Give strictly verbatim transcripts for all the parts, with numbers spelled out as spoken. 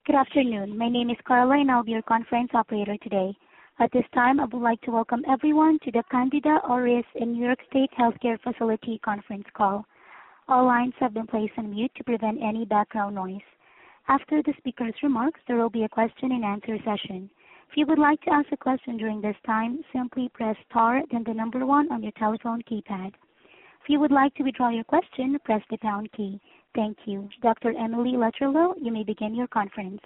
Good afternoon. My name is Carla, and I'll be your conference operator today. At this time, I would like to welcome everyone to the Candida auris in New York State Healthcare Facility conference call. All lines have been placed on mute to prevent any background noise. After the speaker's remarks, there will be a question and answer session. If you would like to ask a question during this time, simply press star, then the number one on your telephone keypad. If you would like to withdraw your question, press the pound key. Thank you. Doctor Emily Luttrell, you may begin your conference.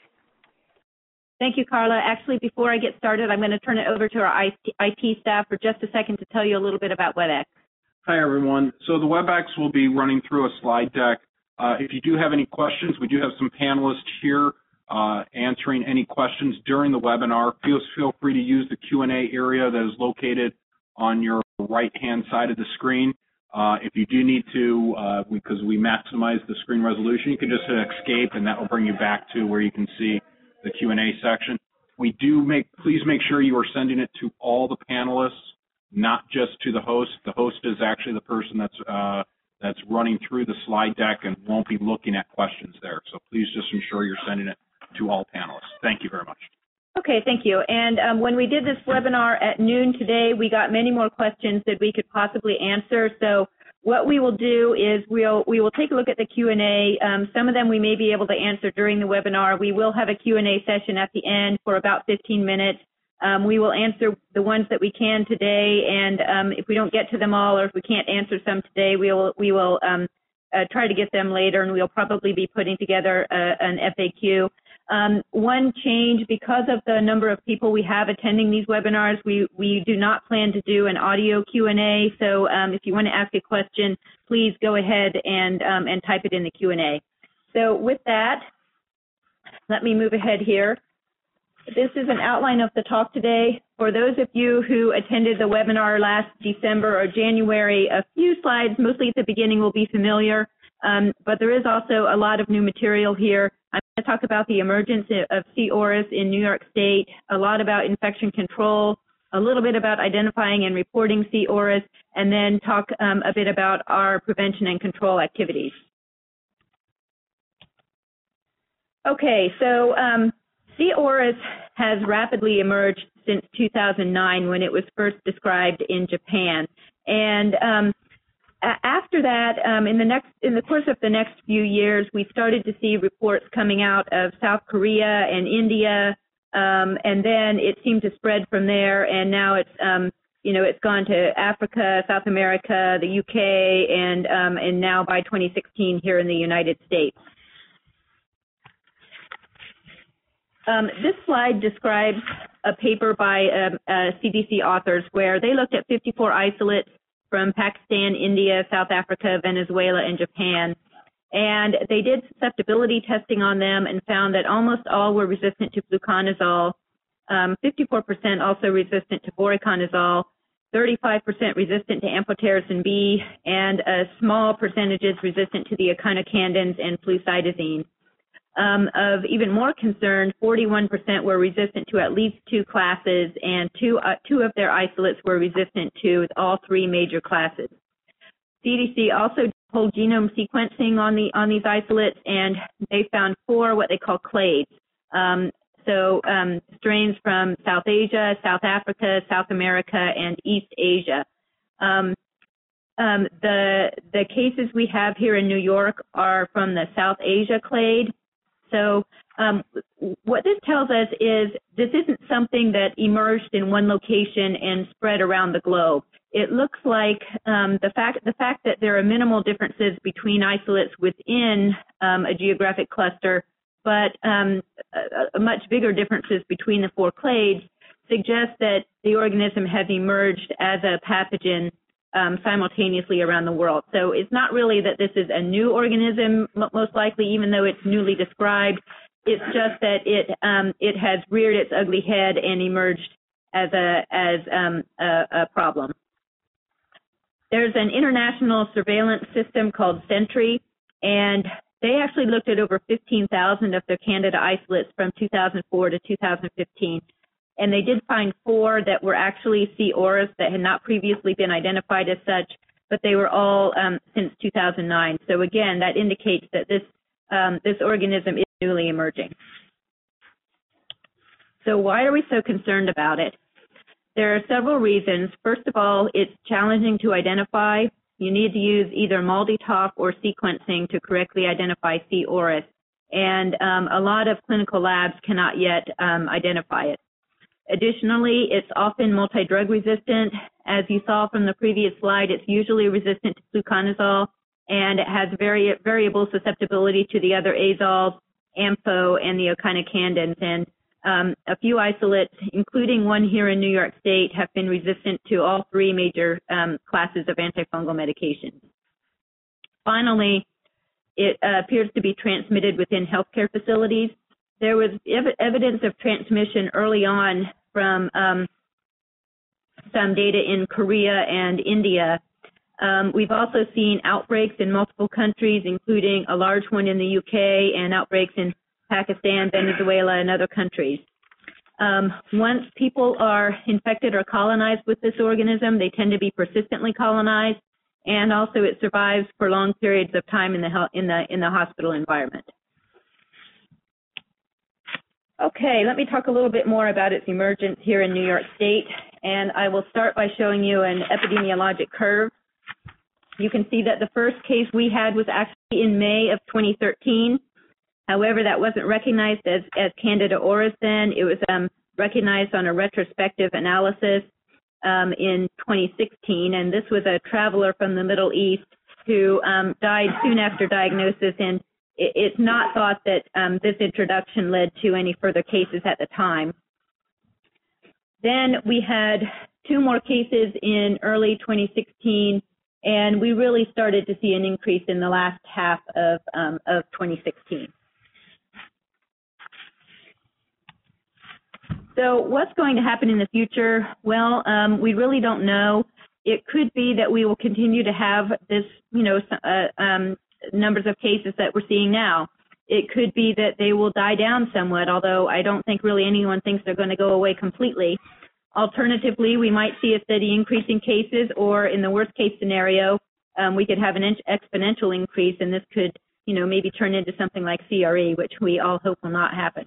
Thank you, Carla. Actually, before I get started, I'm going to turn it over to our I T staff for just a second to tell you a little bit about WebEx. Hi, everyone. So the WebEx will be running through a slide deck. Uh, if you do have any questions, we do have some panelists here uh, answering any questions during the webinar. Feel, feel free to use the Q and A area that is located on your right-hand side of the screen. Uh, if you do need to, uh, because we maximize the screen resolution, you can just hit escape, and that will bring you back to where you can see the Q and A section. We do make, please make sure you are sending it to all the panelists, not just to the host. The host is actually the person that's uh, that's running through the slide deck and won't be looking at questions there. So please just ensure you're sending it to all panelists. Thank you very much. Okay, thank you. And um, when we did this webinar at noon today, we got many more questions that we could possibly answer. So what we will do is we'll, we will take a look at the Q and A. Um, some of them we may be able to answer during the webinar. We will have a Q and A session at the end for about fifteen minutes. Um, we will answer the ones that we can today, and um, if we don't get to them all or if we can't answer some today, we will, we will um, uh, try to get them later, and we'll probably be putting together a, an F A Q. Um, one change, because of the number of people we have attending these webinars, we, we do not plan to do an audio Q and A. So um, if you want to ask a question, please go ahead and, um, and type it in the Q and A. So with that, let me move ahead here. This is an outline of the talk today. For those of you who attended the webinar last December or January, a few slides, mostly at the beginning, will be familiar, um, but there is also a lot of new material here. I'm going to talk about the emergence of C. auris in New York State, a lot about infection control, a little bit about identifying and reporting C. auris, and then talk um, a bit about our prevention and control activities. Okay, so um, C. auris has rapidly emerged since two thousand nine when it was first described in Japan. And um, after that, um, in the next, in the course of the next few years, we started to see reports coming out of South Korea and India, um, and then it seemed to spread from there. And now it's, um, you know, it's gone to Africa, South America, the U K, and um, and now by twenty sixteen here in the United States. Um, this slide describes a paper by um, uh, C D C authors where they looked at fifty-four isolates from Pakistan, India, South Africa, Venezuela, and Japan. And they did susceptibility testing on them and found that almost all were resistant to fluconazole, um, fifty-four percent also resistant to voriconazole, thirty-five percent resistant to amphotericin B, and a small percentages resistant to the echinocandins and flucytosine. Um, of even more concern, forty-one percent were resistant to at least two classes, and two, uh, two of their isolates were resistant to all three major classes. C D C also did whole genome sequencing on the on these isolates, and they found four what they call clades. Um, so um, strains from South Asia, South Africa, South America, and East Asia. Um, um, the the cases we have here in New York are from the South Asia clade. So um, what this tells us is this isn't something that emerged in one location and spread around the globe. It looks like um, the fact the fact that there are minimal differences between isolates within um, a geographic cluster, but um, a, a much bigger differences between the four clades suggests that the organism has emerged as a pathogen Um, simultaneously around the world. So it's not really that this is a new organism, most likely, even though it's newly described. It's just that it um, it has reared its ugly head and emerged as a as um, a, a problem. There's an international surveillance system called Sentry, and they actually looked at over fifteen thousand of their Candida isolates from two thousand four to two thousand fifteen. And they did find four that were actually C. auris that had not previously been identified as such, but they were all um, since two thousand nine. So again, that indicates that this um, this organism is newly emerging. So why are we so concerned about it? There are several reasons. First of all, it's challenging to identify. You need to use either MALDI-TOF or sequencing to correctly identify C. auris, and um, a lot of clinical labs cannot yet um, identify it. Additionally, it's often multi-drug resistant. As you saw from the previous slide, it's usually resistant to fluconazole, and it has vari variable susceptibility to the other azoles, AMPO, and the echinocandins. And um, a few isolates, including one here in New York State, have been resistant to all three major um, classes of antifungal medications. Finally, it uh, appears to be transmitted within healthcare facilities. There was ev evidence of transmission early on from um, some data in Korea and India. Um, we've also seen outbreaks in multiple countries, including a large one in the U K and outbreaks in Pakistan, Venezuela, and other countries. Um, once people are infected or colonized with this organism, they tend to be persistently colonized, and also it survives for long periods of time in the in the in the hospital environment. Okay, let me talk a little bit more about its emergence here in New York State, and I will start by showing you an epidemiologic curve. You can see that the first case we had was actually in May of twenty thirteen. However, that wasn't recognized as, as Candida auris then. It was um, recognized on a retrospective analysis um, in twenty sixteen, and this was a traveler from the Middle East who um, died soon after diagnosis, and it, it's not thought that um, this introduction led to any further cases at the time. Then we had two more cases in early twenty sixteen, and we really started to see an increase in the last half of, um, of twenty sixteen. So what's going to happen in the future? Well, um, we really don't know. It could be that we will continue to have this, you know, uh, um, numbers of cases that we're seeing now. It could be that they will die down somewhat, although I don't think really anyone thinks they're going to go away completely. Alternatively, we might see a steady increase in cases, or in the worst case scenario, um, we could have an exponential increase, and this could, you know, maybe turn into something like C R E, which we all hope will not happen.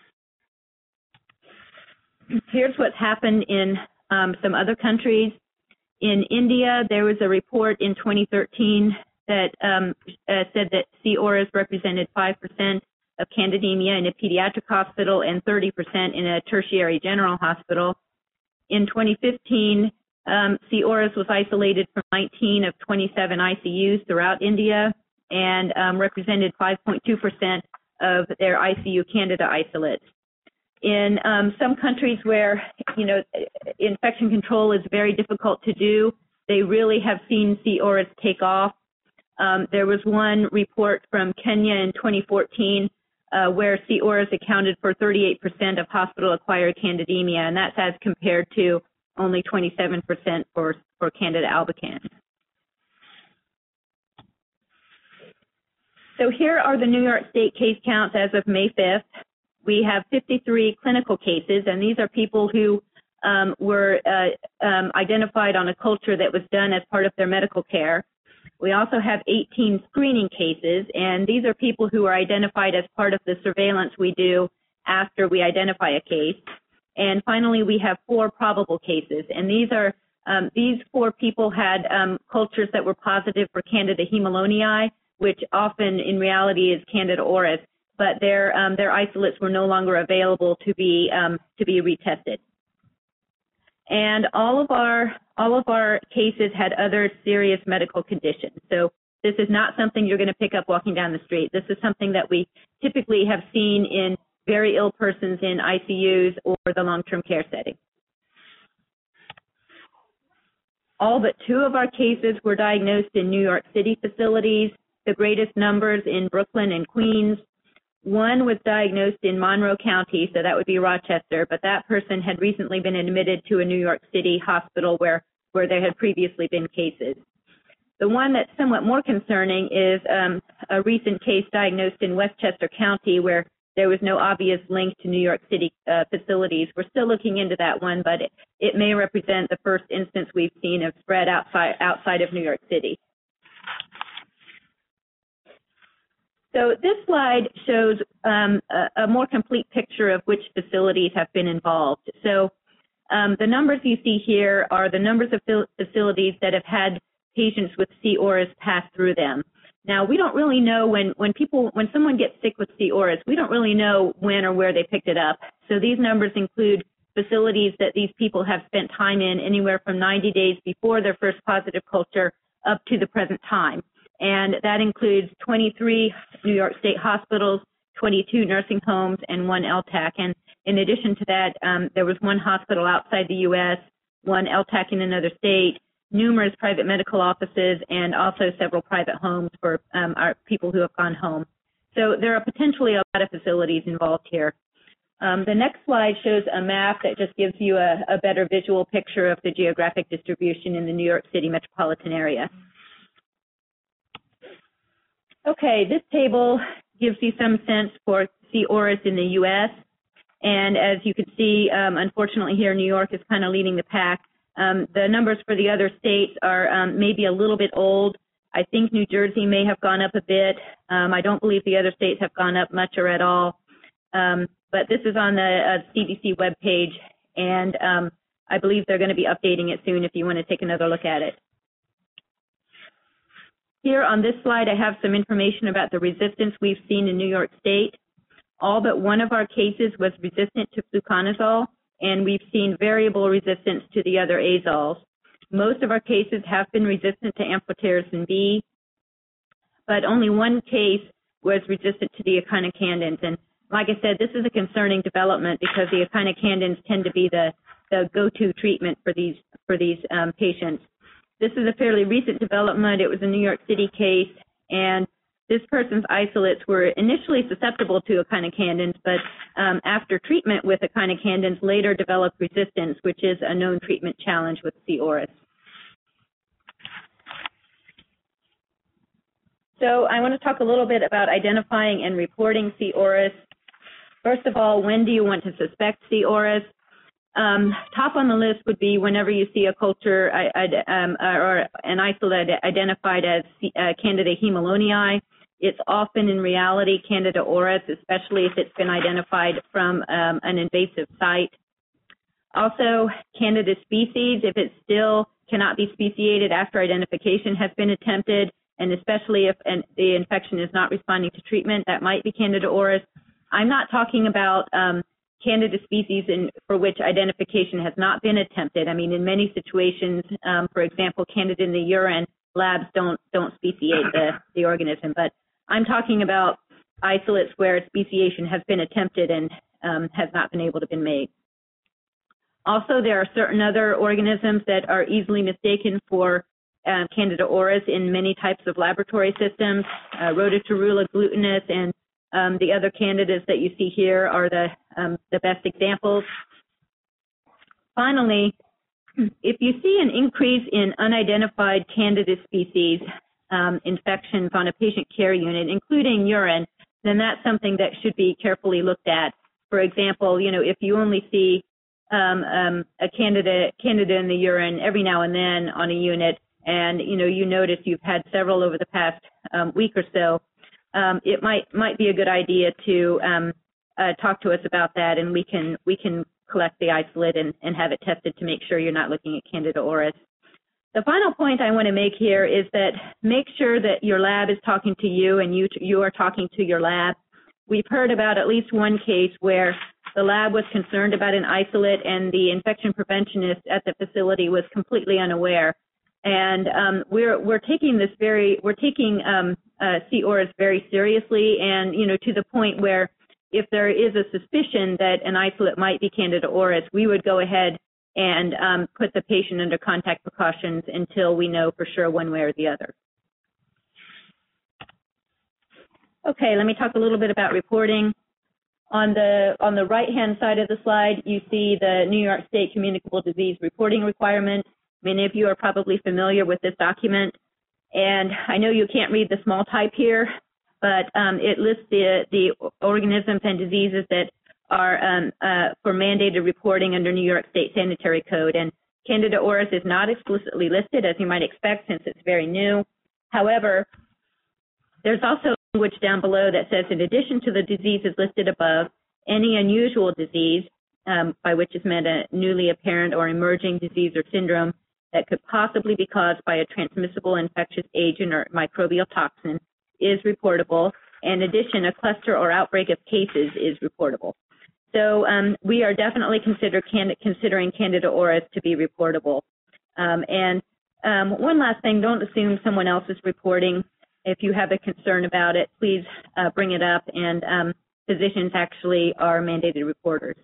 Here's what's happened in um, some other countries. In India, there was a report in twenty thirteen that um, uh, said that C. auris represented five percent of candidemia in a pediatric hospital and thirty percent in a tertiary general hospital. In twenty fifteen, um, C. auris was isolated from nineteen of twenty-seven I C Us throughout India and um, represented five point two percent of their I C U Candida isolates. In um, some countries where, you know, infection control is very difficult to do, they really have seen C. auris take off. Um, there was one report from Kenya in twenty fourteen uh, where C. auris accounted for thirty-eight percent of hospital-acquired candidemia, and that's as compared to only twenty-seven percent for, for Candida albicans. So here are the New York State case counts as of May fifth. We have fifty-three clinical cases, and these are people who um, were uh, um, identified on a culture that was done as part of their medical care. We also have eighteen screening cases, and these are people who are identified as part of the surveillance we do after we identify a case. And finally, we have four probable cases, and these are um, these four people had um, cultures that were positive for Candida hemolonii, which often in reality is Candida auris, but their um, their isolates were no longer available to be um, to be retested. And all of our all of our cases had other serious medical conditions. So this is not something you're going to pick up walking down the street. This is something that we typically have seen in very ill persons in I C Us or the long-term care setting. All but two of our cases were diagnosed in New York City facilities, the greatest numbers in Brooklyn and Queens. One was diagnosed in Monroe County, so that would be Rochester, but that person had recently been admitted to a New York City hospital where, where there had previously been cases. The one that's somewhat more concerning is um, a recent case diagnosed in Westchester County where there was no obvious link to New York City uh, facilities. We're still looking into that one, but it, it may represent the first instance we've seen of spread outside, outside of New York City. So this slide shows um, a, a more complete picture of which facilities have been involved. So um, the numbers you see here are the numbers of facilities that have had patients with C. auris pass through them. Now, we don't really know when, when people, when someone gets sick with C. auris, we don't really know when or where they picked it up. So these numbers include facilities that these people have spent time in anywhere from ninety days before their first positive culture up to the present time. And that includes twenty-three New York State hospitals, twenty-two nursing homes, and one L TAC. And in addition to that, um, there was one hospital outside the U S, one L TAC in another state, numerous private medical offices, and also several private homes for um, our people who have gone home. So there are potentially a lot of facilities involved here. Um, the next slide shows a map that just gives you a, a better visual picture of the geographic distribution in the New York City metropolitan area. Okay, this table gives you some sense for C. auris in the U S. And as you can see, um, unfortunately here, New York is kind of leading the pack. Um, the numbers for the other states are um, maybe a little bit old. I think New Jersey may have gone up a bit. Um, I don't believe the other states have gone up much or at all. Um, but this is on the uh, C D C webpage, and um, I believe they're going to be updating it soon if you want to take another look at it. Here on this slide, I have some information about the resistance we've seen in New York State. All but one of our cases was resistant to fluconazole, and we've seen variable resistance to the other azoles. Most of our cases have been resistant to amphotericin B, but only one case was resistant to the echinocandins. And like I said, this is a concerning development because the echinocandins tend to be the, the go-to treatment for these, for these um, patients. This is a fairly recent development. It was a New York City case, and this person's isolates were initially susceptible to echinocandins, but um, after treatment with echinocandins later developed resistance, which is a known treatment challenge with C. auris. So I want to talk a little bit about identifying and reporting C. auris. First of all, when do you want to suspect C. auris? Um, top on the list would be whenever you see a culture I, I, um, or an isolate identified as uh, Candida hemolonii. It's often in reality Candida auris, especially if it's been identified from um, an invasive site. Also, Candida species, if it still cannot be speciated after identification has been attempted, and especially if an, the infection is not responding to treatment, that might be Candida auris. I'm not talking about um, Candida species in, for which identification has not been attempted. I mean, in many situations, um, for example, Candida in the urine, labs don't don't speciate the, the organism. But I'm talking about isolates where speciation has been attempted and um, has not been able to be made. Also, there are certain other organisms that are easily mistaken for uh, Candida auris in many types of laboratory systems. Uh, Rhodotorula glutinus and um, the other candidas that you see here are the, um, the best examples. Finally, if you see an increase in unidentified Candida species um, infections on a patient care unit, including urine, then that's something that should be carefully looked at. For example, you know, if you only see um, um, a candida, candida in the urine every now and then on a unit, and you know, you notice you've had several over the past um, week or so, um, it might might be a good idea to um, uh, talk to us about that, and we can we can collect the isolate and, and have it tested to make sure you're not looking at Candida auris. The final point I want to make here is that make sure that your lab is talking to you and you you are talking to your lab. We've heard about at least one case where the lab was concerned about an isolate and the infection preventionist at the facility was completely unaware. And um, we're we're taking this very we're taking um, uh, C. auris very seriously, and you know, to the point where if there is a suspicion that an isolate might be Candida auris, we would go ahead and um, put the patient under contact precautions until we know for sure one way or the other. Okay, let me talk a little bit about reporting. On the on the right-hand side of the slide, you see the New York State Communicable Disease Reporting Requirement. Many of you are probably familiar with this document, and I know you can't read the small type here, but um, it lists the the organisms and diseases that are um, uh, for mandated reporting under New York State Sanitary Code. And Candida auris is not explicitly listed, as you might expect, since it's very new. However, there's also language down below that says, in addition to the diseases listed above, any unusual disease, um, by which is meant a newly apparent or emerging disease or syndrome that could possibly be caused by a transmissible infectious agent or microbial toxin, is reportable. In addition, a cluster or outbreak of cases is reportable. So um, we are definitely consider can, considering Candida auris to be reportable. Um, and um, one last thing, don't assume someone else is reporting. If you have a concern about it, please uh, bring it up, and um, physicians actually are mandated reporters.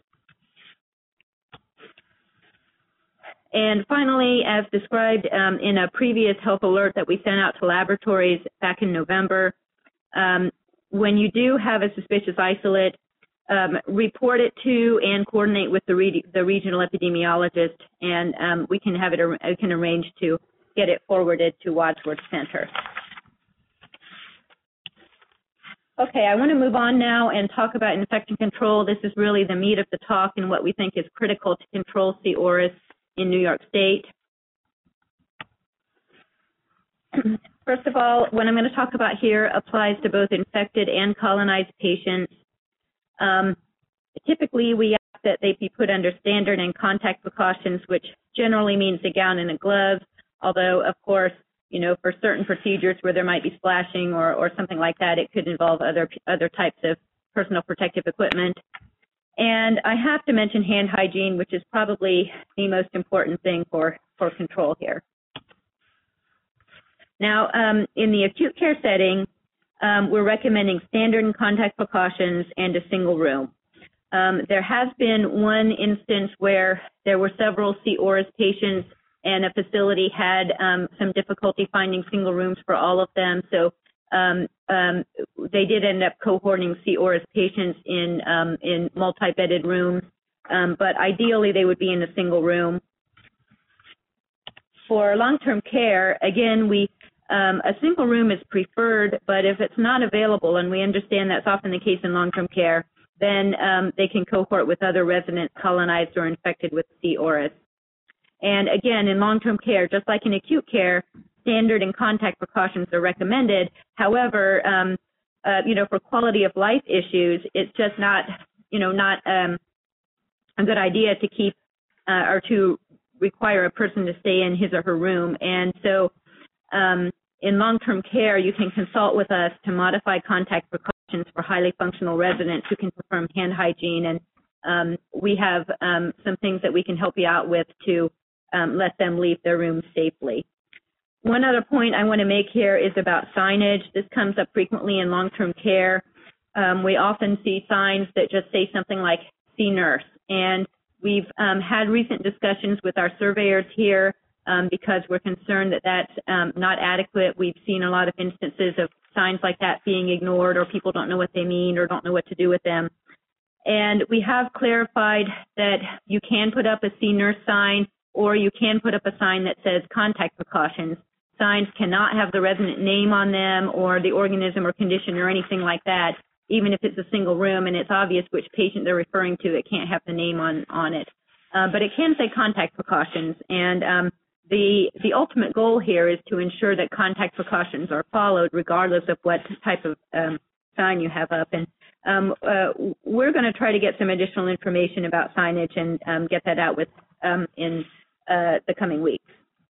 And finally, as described um, in a previous health alert that we sent out to laboratories back in November, um, when you do have a suspicious isolate, um, report it to and coordinate with the, re the regional epidemiologist, and um, we can have it, we can arrange to get it forwarded to Wadsworth Center. Okay, I want to move on now and talk about infection control. This is really the meat of the talk and what we think is critical to control C. auris in New York State. First of all, what I'm going to talk about here applies to both infected and colonized patients. Um, typically, we ask that they be put under standard and contact precautions, which generally means a gown and a glove, although, of course, you know, for certain procedures where there might be splashing or, or something like that, it could involve other, other types of personal protective equipment. And I have to mention hand hygiene, which is probably the most important thing for, for control here. Now, um, in the acute care setting, um, we're recommending standard and contact precautions and a single room. Um, there has been one instance where there were several C. auris patients and a facility had um, some difficulty finding single rooms for all of them. So um, um, they did end up cohorting C. auris patients in, um, in multi-bedded rooms, um, but ideally they would be in a single room. For long-term care, again, we um, a single room is preferred, but if it's not available, and we understand that's often the case in long-term care, then um, they can cohort with other residents colonized or infected with C. auris. And again, in long-term care, just like in acute care, standard and contact precautions are recommended. However, um, uh, you know, for quality of life issues, it's just not, you know, not um, a good idea to keep uh, or to require a person to stay in his or her room. And so um, in long-term care, you can consult with us to modify contact precautions for highly functional residents who can perform hand hygiene. And um, we have um, some things that we can help you out with to Um, let them leave their rooms safely. One other point I want to make here is about signage. This comes up frequently in long-term care. Um, we often see signs that just say something like, "See nurse." And we've um, had recent discussions with our surveyors here um, because we're concerned that that's um, not adequate. We've seen a lot of instances of signs like that being ignored, or people don't know what they mean or don't know what to do with them. And we have clarified that you can put up a "See nurse" sign, or you can put up a sign that says contact precautions. Signs cannot have the resident name on them or the organism or condition or anything like that, even if it's a single room and it's obvious which patient they're referring to. It can't have the name on, on it. Uh, but it can say contact precautions. And um, the, the ultimate goal here is to ensure that contact precautions are followed regardless of what type of um, sign you have up. And um, uh, we're going to try to get some additional information about signage and um, get that out with um, in Uh, the coming weeks.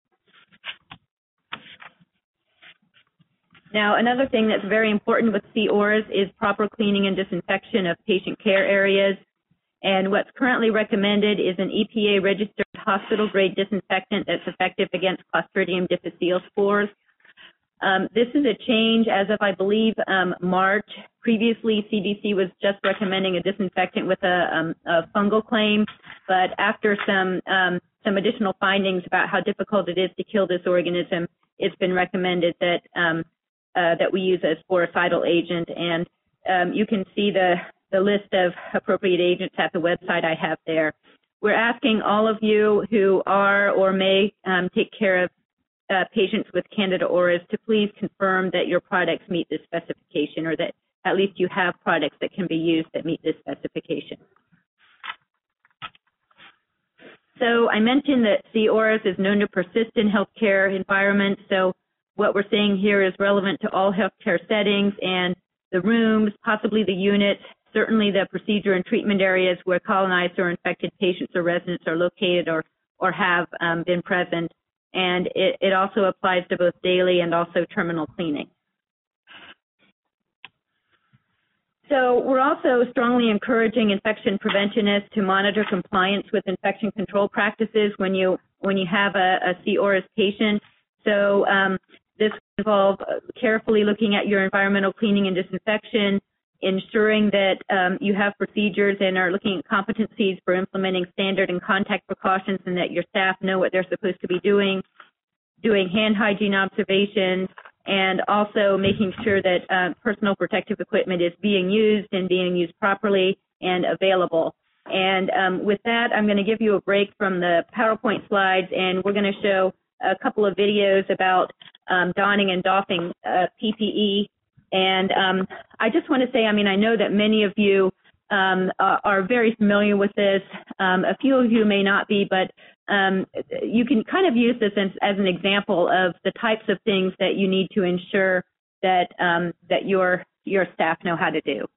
Now, another thing that's very important with C. auris is proper cleaning and disinfection of patient care areas. And what's currently recommended is an E P A-registered hospital-grade disinfectant that's effective against Clostridium difficile spores. Um, this is a change as of, I believe, um, March. Previously, C D C was just recommending a disinfectant with a, um, a fungal claim, but after some um, some additional findings about how difficult it is to kill this organism, it's been recommended that um, uh, that we use a sporicidal agent. And um, you can see the the list of appropriate agents at the website I have there. We're asking all of you who are or may um, take care of Uh, patients with Candida auris to please confirm that your products meet this specification, or that at least you have products that can be used that meet this specification. So I mentioned that C. auris is known to persist in healthcare environments. So what we're saying here is relevant to all healthcare settings, and the rooms, possibly the units, certainly the procedure and treatment areas where colonized or infected patients or residents are located or, or have um, been present. And it, it also applies to both daily and also terminal cleaning. So we're also strongly encouraging infection preventionists to monitor compliance with infection control practices when you when you have a, a C. auris patient. So um, this involves carefully looking at your environmental cleaning and disinfection, ensuring that um, you have procedures and are looking at competencies for implementing standard and contact precautions, and that your staff know what they're supposed to be doing, doing hand hygiene observations, and also making sure that uh, personal protective equipment is being used and being used properly and available. And um, with that, I'm going to give you a break from the PowerPoint slides, and we're going to show a couple of videos about um, donning and doffing uh, P P E. And um, I just want to say, I mean, I know that many of you um, are, are very familiar with this. Um, a few of you may not be, but um, you can kind of use this as, as an example of the types of things that you need to ensure that um, that your your staff know how to do.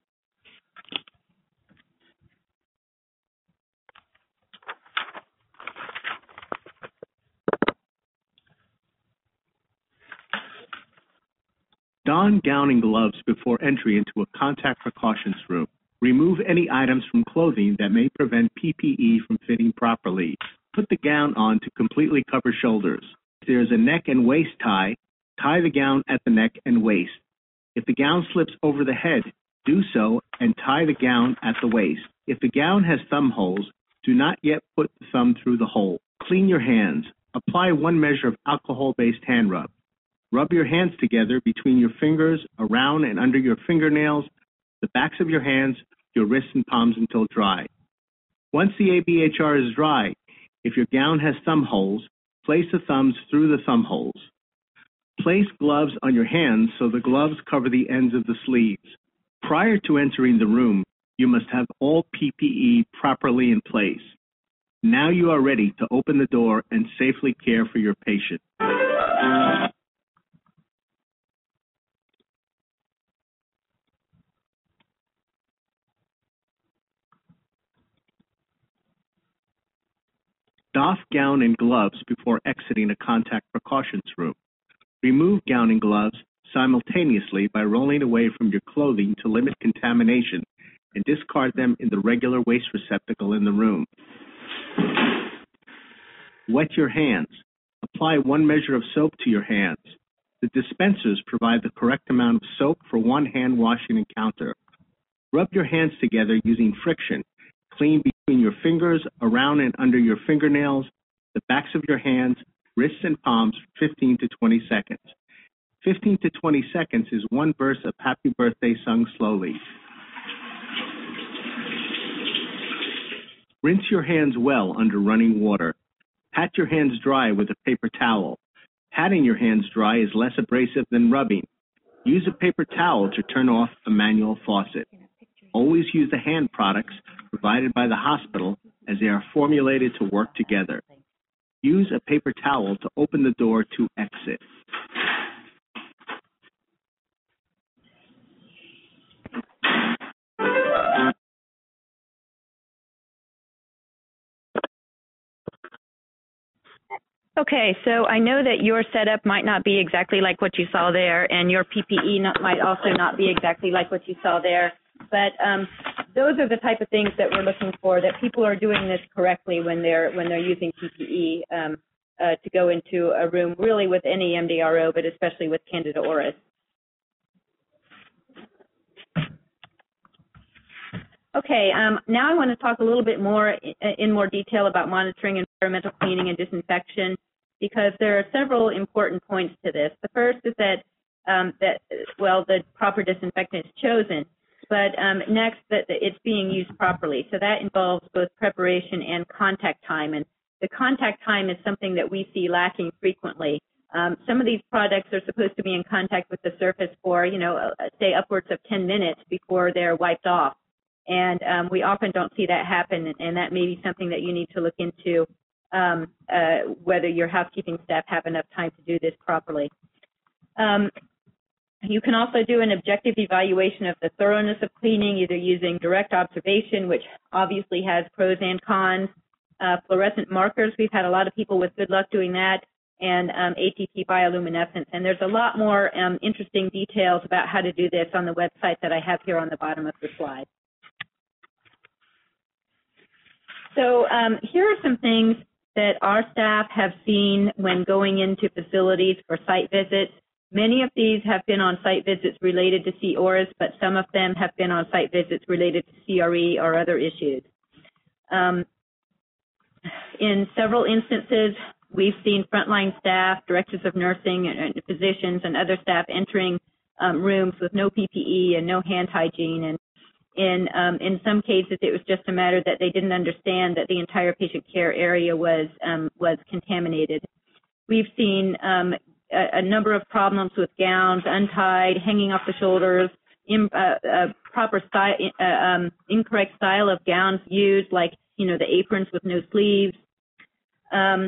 Don gown and gloves before entry into a contact precautions room. Remove any items from clothing that may prevent P P E from fitting properly. Put the gown on to completely cover shoulders. If there is a neck and waist tie, tie the gown at the neck and waist. If the gown slips over the head, do so and tie the gown at the waist. If the gown has thumb holes, do not yet put the thumb through the hole. Clean your hands. Apply one measure of alcohol-based hand rub. Rub your hands together between your fingers, around and under your fingernails, the backs of your hands, your wrists and palms until dry. Once the A B H R is dry, if your gown has thumb holes, place the thumbs through the thumb holes. Place gloves on your hands so the gloves cover the ends of the sleeves. Prior to entering the room, you must have all P P E properly in place. Now you are ready to open the door and safely care for your patient. Doff gown and gloves before exiting a contact precautions room. Remove gown and gloves simultaneously by rolling away from your clothing to limit contamination and discard them in the regular waste receptacle in the room. Wet your hands. Apply one measure of soap to your hands. The dispensers provide the correct amount of soap for one hand washing encounter. Rub your hands together using friction. Clean between your fingers, around and under your fingernails, the backs of your hands, wrists and palms for fifteen to twenty seconds. fifteen to twenty seconds is one verse of Happy Birthday sung slowly. Rinse your hands well under running water. Pat your hands dry with a paper towel. Patting your hands dry is less abrasive than rubbing. Use a paper towel to turn off a manual faucet. Always use the hand products provided by the hospital as they are formulated to work together. Use a paper towel to open the door to exit. Okay, so I know that your setup might not be exactly like what you saw there, and your P P E not, might also not be exactly like what you saw there. But um, those are the type of things that we're looking for, that people are doing this correctly when they're when they're using P P E um, uh, to go into a room, really with any M D R O, but especially with Candida auris. Okay, um, now I want to talk a little bit more in, in more detail about monitoring environmental cleaning and disinfection, because there are several important points to this. The first is that um, that well, the proper disinfectant is chosen. But um, next, that it's being used properly. So that involves both preparation and contact time. And the contact time is something that we see lacking frequently. Um, some of these products are supposed to be in contact with the surface for, you know, uh, say upwards of ten minutes before they're wiped off. And um, we often don't see that happen, and, and that may be something that you need to look into, um, uh, whether your housekeeping staff have enough time to do this properly. Um, You can also do an objective evaluation of the thoroughness of cleaning, either using direct observation, which obviously has pros and cons, uh, fluorescent markers. We've had a lot of people with good luck doing that, and um, A T P bioluminescence. And there's a lot more um, interesting details about how to do this on the website that I have here on the bottom of the slide. So um, here are some things that our staff have seen when going into facilities for site visits. Many of these have been on site visits related to C O R A S, but some of them have been on site visits related to C R E or other issues. Um, in several instances, we've seen frontline staff, directors of nursing, and physicians, and other staff entering um, rooms with no P P E and no hand hygiene. And in um, in some cases, it was just a matter that they didn't understand that the entire patient care area was um, was contaminated. We've seen um, a, a number of problems with gowns untied, hanging off the shoulders, in, uh, uh, proper style, uh, um, incorrect style of gowns used, like you know the aprons with no sleeves. Um,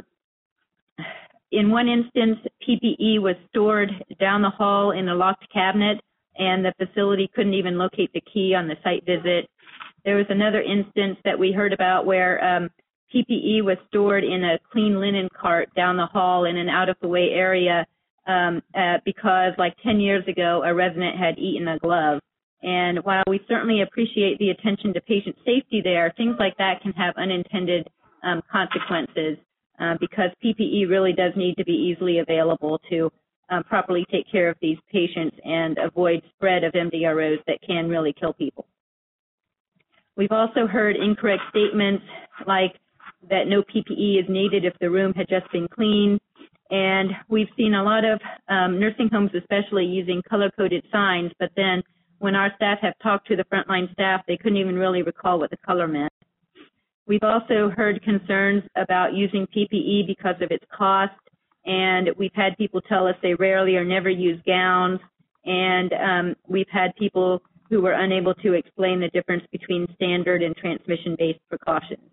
in one instance, P P E was stored down the hall in a locked cabinet, and the facility couldn't even locate the key on the site visit. There was another instance that we heard about where um, P P E was stored in a clean linen cart down the hall in an out-of-the-way area um, uh, because, like ten years ago, a resident had eaten a glove. And while we certainly appreciate the attention to patient safety there, things like that can have unintended um, consequences uh, because P P E really does need to be easily available to Um, properly take care of these patients and avoid spread of M D R Os that can really kill people. We've also heard incorrect statements like that no P P E is needed if the room had just been cleaned, and we've seen a lot of um, nursing homes especially using color-coded signs, but then when our staff have talked to the frontline staff, they couldn't even really recall what the color meant. We've also heard concerns about using P P E because of its cost, and we've had people tell us they rarely or never use gowns, and um, we've had people who were unable to explain the difference between standard and transmission-based precautions.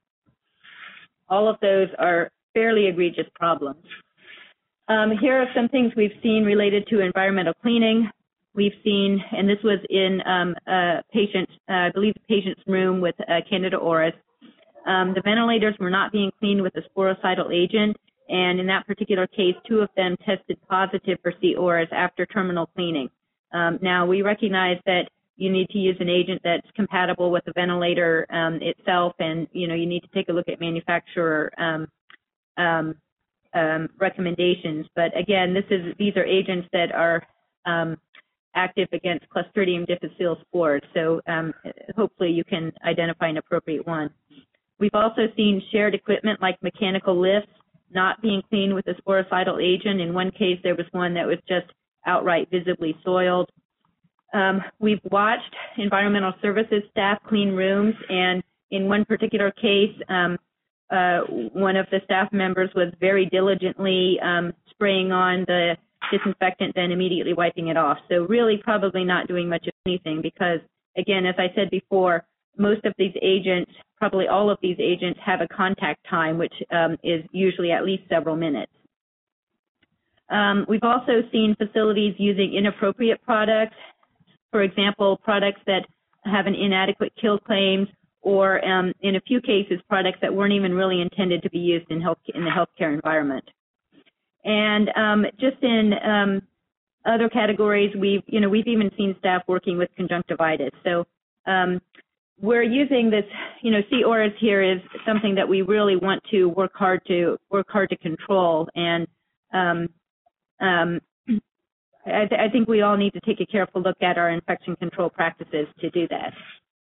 All of those are fairly egregious problems. Um, here are some things we've seen related to environmental cleaning. We've seen, and this was in um, a patient, uh, I believe, a patient's room with uh, Candida auris. Um, the ventilators were not being cleaned with a sporicidal agent, and in that particular case, two of them tested positive for C O R A S after terminal cleaning. Um, now, we recognize that you need to use an agent that's compatible with the ventilator um, itself, and you know you need to take a look at manufacturer um, um, um, recommendations. But again, this is these are agents that are um, active against Clostridium difficile spores, so um, hopefully you can identify an appropriate one. We've also seen shared equipment like mechanical lifts not being cleaned with a sporicidal agent. In one case, there was one that was just outright visibly soiled. Um, we've watched environmental services staff clean rooms, and in one particular case, um, uh, one of the staff members was very diligently um, spraying on the disinfectant, then immediately wiping it off. So really probably not doing much of anything because, again, as I said before, most of these agents, probably all of these agents, have a contact time, which um, is usually at least several minutes. Um, we've also seen facilities using inappropriate products, for example, products that have an inadequate kill claims, or um, in a few cases, products that weren't even really intended to be used in, health, in the healthcare environment. And um, just in um, other categories, we've, you know, we've even seen staff working with conjunctivitis. So um, we're using this, you know, C O R A S here is something that we really want to work hard to work hard to control, and um, um, I, th I think we all need to take a careful look at our infection control practices to do that.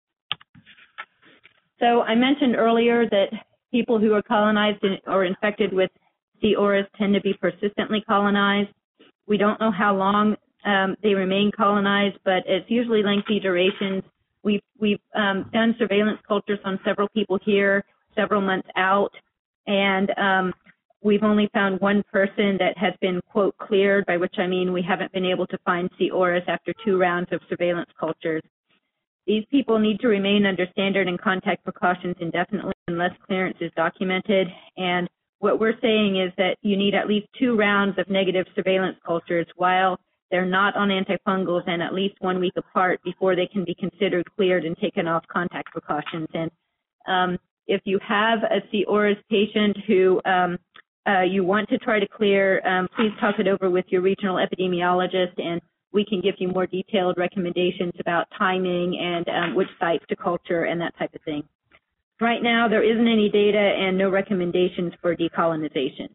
So I mentioned earlier that people who are colonized or infected with C O R A S tend to be persistently colonized. We don't know how long um, they remain colonized, but it's usually lengthy durations. We've, we've um, done surveillance cultures on several people here, several months out, and um, we've only found one person that has been, quote, cleared, by which I mean we haven't been able to find C O R A S after two rounds of surveillance cultures. These people need to remain under standard and contact precautions indefinitely unless clearance is documented, and what we're saying is that you need at least two rounds of negative surveillance cultures while they're not on antifungals, and at least one week apart before they can be considered cleared and taken off contact precautions. And um, if you have a C. auris patient who um, uh, you want to try to clear, um, please talk it over with your regional epidemiologist, and we can give you more detailed recommendations about timing and um, which sites to culture and that type of thing. Right now, there isn't any data and no recommendations for decolonization.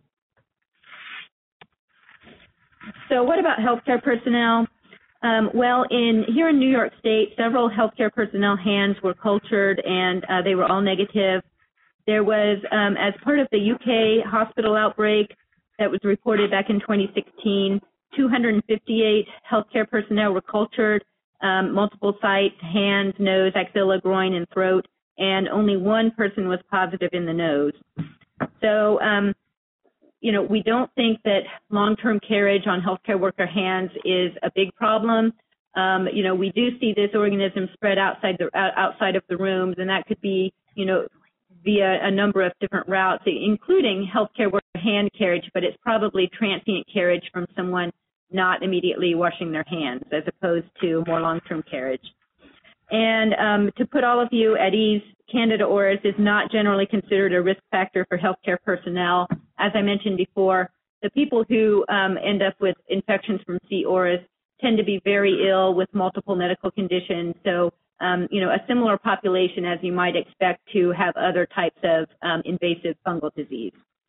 So what about healthcare personnel? Um, well, in here in New York State, several healthcare personnel hands were cultured, and uh, they were all negative. There was, um, as part of the U K hospital outbreak that was reported back in twenty sixteen, two hundred fifty-eight healthcare personnel were cultured, um, multiple sites, hands, nose, axilla, groin, and throat, and only one person was positive in the nose. So, um, you know, we don't think that long-term carriage on healthcare worker hands is a big problem. Um, you know, we do see this organism spread outside the outside of the rooms, and that could be, you know, via a number of different routes, including healthcare worker hand carriage, but it's probably transient carriage from someone not immediately washing their hands, as opposed to more long-term carriage. And um, to put all of you at ease, Candida auris is not generally considered a risk factor for healthcare personnel. As I mentioned before, the people who um, end up with infections from C. auris tend to be very ill with multiple medical conditions. So, um, you know, a similar population as you might expect to have other types of um, invasive fungal disease.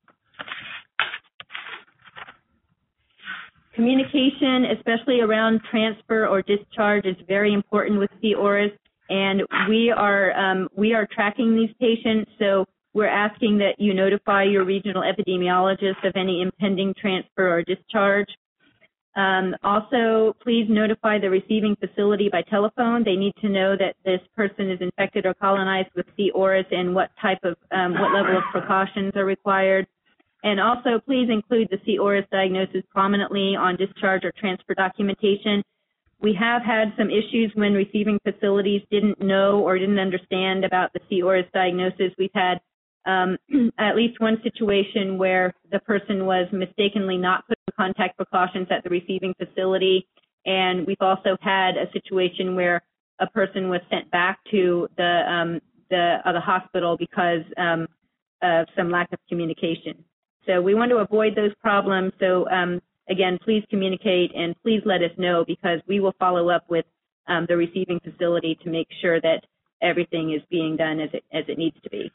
Communication, especially around transfer or discharge, is very important with C. auris, and we are um, we are tracking these patients. So we're asking that you notify your regional epidemiologist of any impending transfer or discharge. Um, also, please notify the receiving facility by telephone. They need to know that this person is infected or colonized with C. auris and what type of um, what level of precautions are required. And also, please include the C. auris diagnosis prominently on discharge or transfer documentation. We have had some issues when receiving facilities didn't know or didn't understand about the C. auris diagnosis. We've had um, at least one situation where the person was mistakenly not put in contact precautions at the receiving facility. And we've also had a situation where a person was sent back to the, um, the, uh, the hospital because um, of some lack of communication. So we want to avoid those problems. So um, again, please communicate and please let us know, because we will follow up with um, the receiving facility to make sure that everything is being done as it, as it needs to be.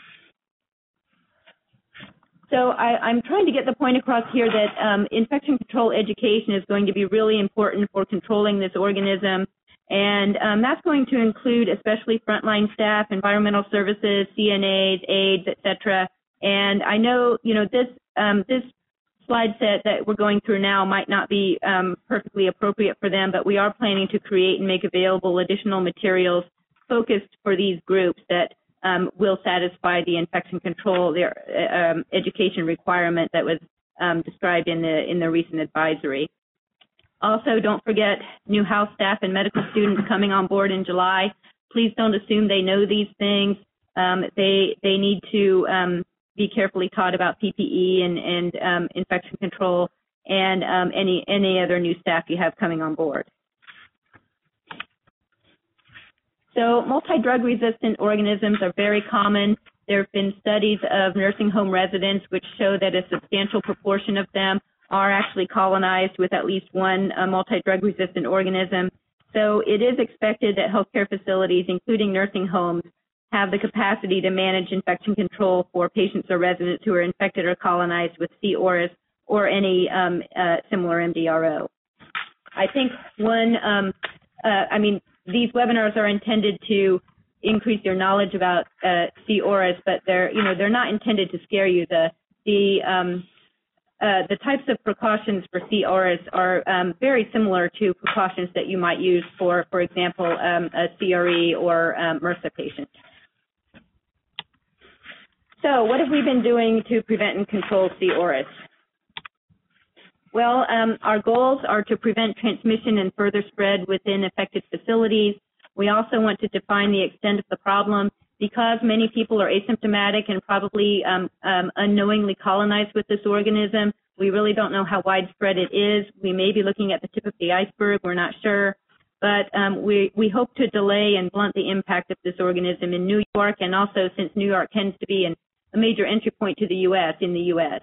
So I, I'm trying to get the point across here that um, infection control education is going to be really important for controlling this organism. And um, that's going to include especially frontline staff, environmental services, C N As, aides, et cetera. And I know, you know, this um, this slide set that we're going through now might not be um, perfectly appropriate for them, but we are planning to create and make available additional materials focused for these groups that um, will satisfy the infection control their, uh, um, education requirement that was um, described in the in the recent advisory. Also, don't forget new house staff and medical students coming on board in July. Please don't assume they know these things. Um, they they need to um, be carefully taught about P P E and, and um, infection control and um, any, any other new staff you have coming on board. So multi-drug resistant organisms are very common. There have been studies of nursing home residents which show that a substantial proportion of them are actually colonized with at least one uh, multi-drug resistant organism. So it is expected that healthcare facilities, including nursing homes, have the capacity to manage infection control for patients or residents who are infected or colonized with C. auris or any um, uh, similar M D R O. I think one, um, uh, I mean, these webinars are intended to increase your knowledge about uh, C. auris, but they're, you know, they're not intended to scare you. The the um, uh, the types of precautions for C. auris are um, very similar to precautions that you might use for, for example, um, a C R E or um, MRSA patient. So what have we been doing to prevent and control C. auris? Well, um, our goals are to prevent transmission and further spread within affected facilities. We also want to define the extent of the problem. Because many people are asymptomatic and probably um, um, unknowingly colonized with this organism, We really don't know how widespread it is. We may be looking at the tip of the iceberg. We're not sure. But um, we, we hope to delay and blunt the impact of this organism in New York, and also since New York tends to be an, a major entry point to the U S in the U S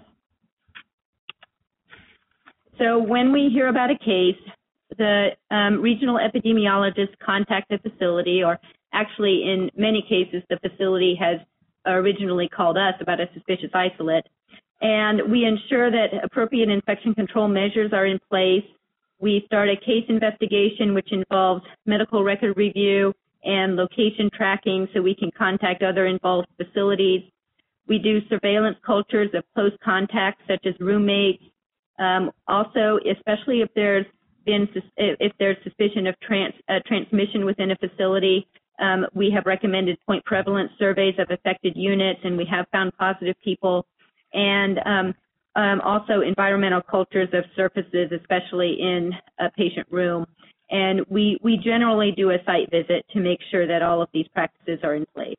So when we hear about a case, the um, regional epidemiologists contact the facility, or actually in many cases the facility has originally called us about a suspicious isolate, and we ensure that appropriate infection control measures are in place. We start a case investigation, which involves medical record review and location tracking so we can contact other involved facilities. We do surveillance cultures of close contacts, such as roommates. Um, also, especially if there's been if there's suspicion of trans, uh, transmission within a facility, um, we have recommended point prevalence surveys of affected units, and we have found positive people. And um, Um, also environmental cultures of surfaces, especially in a patient room. And we, we generally do a site visit to make sure that all of these practices are in place.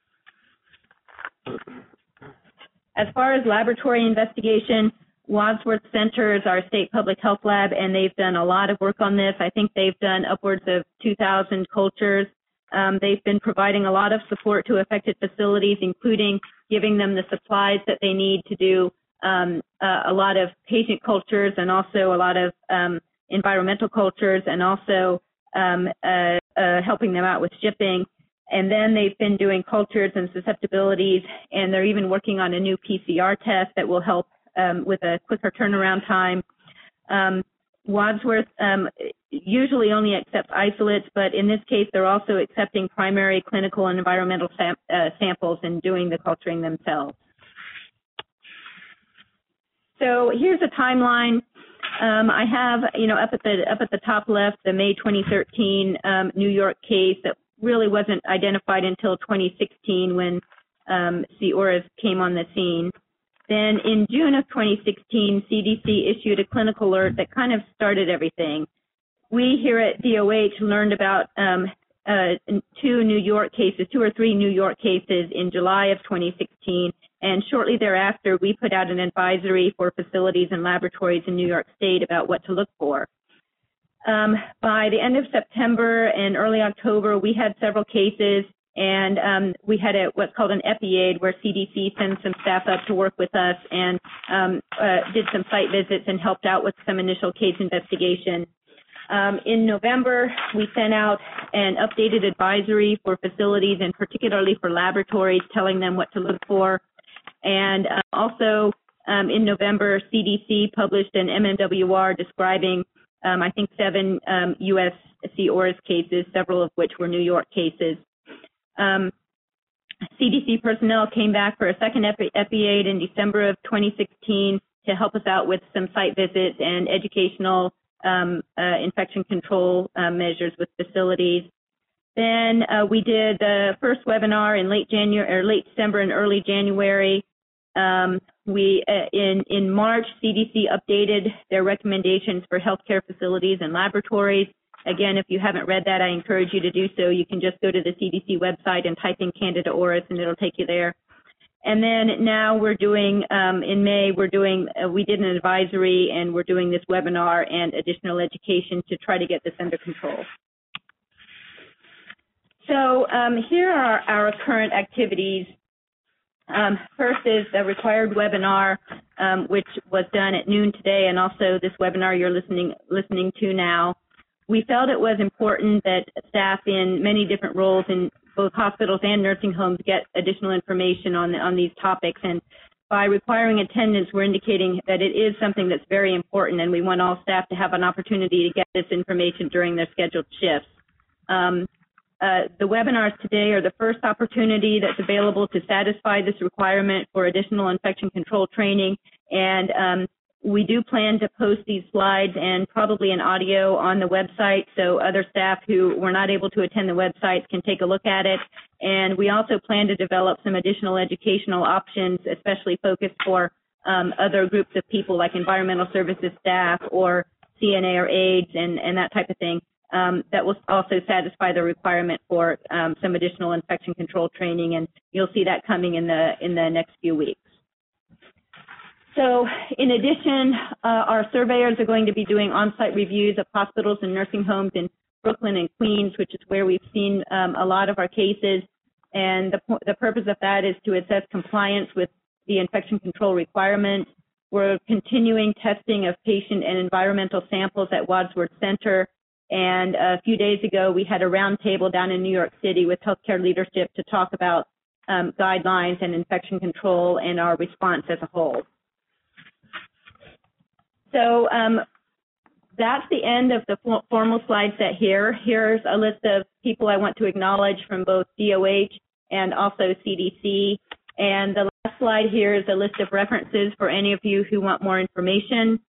As far as laboratory investigation, Wadsworth Center is our state public health lab, and they've done a lot of work on this. I think they've done upwards of two thousand cultures. Um, they've been providing a lot of support to affected facilities, including giving them the supplies that they need to do Um, uh, a lot of patient cultures, and also a lot of um, environmental cultures, and also um, uh, uh, helping them out with shipping. And then they've been doing cultures and susceptibilities, and they're even working on a new P C R test that will help um, with a quicker turnaround time. Um, Wadsworth um, usually only accepts isolates, but in this case, they're also accepting primary clinical and environmental sam uh, samples and doing the culturing themselves. So here's a timeline. Um, I have, you know, up at the up at the top left, the May twenty thirteen um, New York case that really wasn't identified until twenty sixteen when um, C. auris came on the scene. Then in June of twenty sixteen, C D C issued a clinical alert that kind of started everything. We here at D O H learned about um, uh, two New York cases, two or three New York cases in July of twenty sixteen. And shortly thereafter, we put out an advisory for facilities and laboratories in New York State about what to look for. Um, by the end of September and early October, we had several cases, and um, we had a, what's called an epi-aid, where C D C sends some staff up to work with us and um, uh, did some site visits and helped out with some initial case investigation. Um, in November, we sent out an updated advisory for facilities, and particularly for laboratories, telling them what to look for. And uh, also um, in November, C D C published an M M W R describing, um, I think, seven um, U S C. auris cases, several of which were New York cases. Um, C D C personnel came back for a second epi-aid in December of twenty sixteen to help us out with some site visits and educational um, uh, infection control uh, measures with facilities. Then uh, we did the first webinar in late January, or late December and early January. Um, we uh, in in March, C D C updated their recommendations for healthcare facilities and laboratories. Again, if you haven't read that, I encourage you to do so. You can just go to the C D C website and type in Candida auris, and it'll take you there. And then now we're doing um, in May, we're doing uh, we did an advisory, and we're doing this webinar and additional education to try to get this under control. So um, here are our current activities. Um, first is the required webinar, um, which was done at noon today, and also this webinar you're listening listening to now. We felt it was important that staff in many different roles in both hospitals and nursing homes get additional information on the, on these topics. And by requiring attendance, we're indicating that it is something that's very important, and we want all staff to have an opportunity to get this information during their scheduled shifts. Um, Uh, the webinars today are the first opportunity that's available to satisfy this requirement for additional infection control training, and um, we do plan to post these slides and probably an audio on the website so other staff who were not able to attend the websites can take a look at it. And we also plan to develop some additional educational options, especially focused for um, other groups of people like environmental services staff or C N A or AIDS and, and that type of thing. Um, that will also satisfy the requirement for um, some additional infection control training, and you'll see that coming in the in the next few weeks. So in addition, uh, our surveyors are going to be doing on-site reviews of hospitals and nursing homes in Brooklyn and Queens, which is where we've seen um, a lot of our cases. And the, the purpose of that is to assess compliance with the infection control requirements. We're continuing testing of patient and environmental samples at Wadsworth Center. And a few days ago, we had a roundtable down in New York City with healthcare leadership to talk about um, guidelines and infection control and our response as a whole. So um, that's the end of the formal slide set here. Here's a list of people I want to acknowledge from both D O H and also C D C. And the last slide here is a list of references for any of you who want more information.